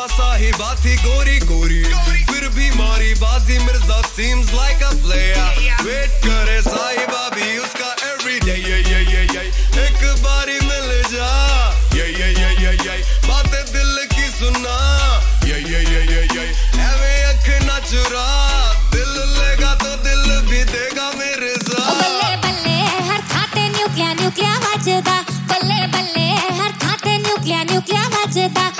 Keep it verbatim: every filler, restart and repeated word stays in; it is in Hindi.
मिर्जा साहिबा थी गोरी गोरी, फिर भी मारी बाजी Mirza seems like a player. Wait करे साहिबा भी उसका every day. ये ये ये ये एक बारी मिल जा, ये ये ये ये ये बातें दिल की सुना, ये ये ये ये ये ऐवे अख ना चुरा, दिल लेगा तो दिल भी देगा मेरे साथ. बल्ले बल्ले हर खाते न्यूक्लिया न्यूक्लिया बजदा, बल्ले बल्ले हर खाते न्यूक्लिया न्यूक्लिया बजदा.